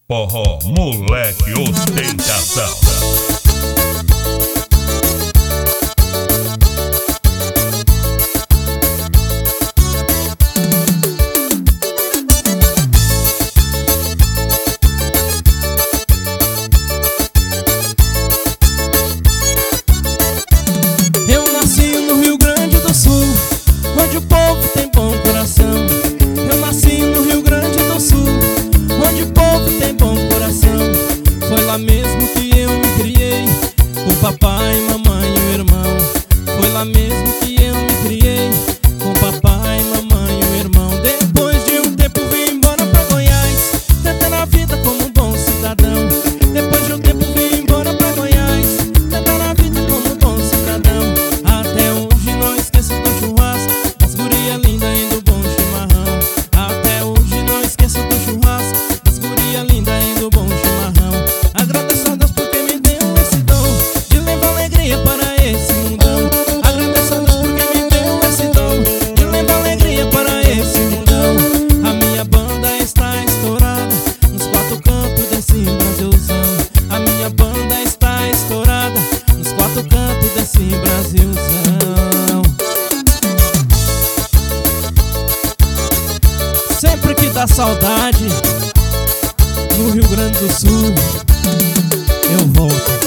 Forró, moleque, ostentação. Eu nasci no Rio Grande do Sul, onde o povo tem bom coração. Eu nasci no Rio Grande do Sul, onde o povo tem bom coração. Foi lá mesmo que eu me criei, com papai, mamãe e o irmão. Foi lá mesmo que eu me criei, com papai, mamãe e o irmão. Depois de um tempo vim embora pra Goiás, tentando a vida como um bom cidadão. Depois de um tempo vim embora pra Goiás, tentando a vida como um bom cidadão. Até hoje não esqueço do churrasco, das gurias lindas e do bom chimarrão. Até hoje não esqueço do churrasco, das gurias lindas e do bom chimarrão. Agradeço a Deus porque me deu esse dom de levar alegria para esse mundão. Agradeço a Deus porque me deu esse dom de levar alegria para esse mundão. A minha banda está estourada nos quatro cantos desse Brasilzão. A minha banda está estourada nos quatro cantos desse Brasilzão. Sempre que dá saudade no Rio Grande do Sul, eu volto.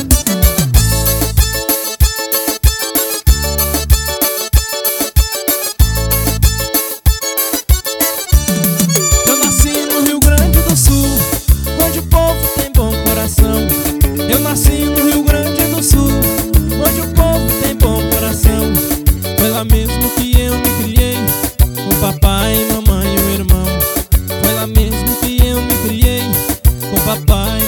Eu nasci no Rio Grande do Sul, onde o povo tem bom coração. Eu nasci no Rio Grande do Sul, onde o povo tem bom coração. Foi lá mesmo que eu me criei, com papai, mamãe e o irmão. Foi lá mesmo que eu me criei, com papai,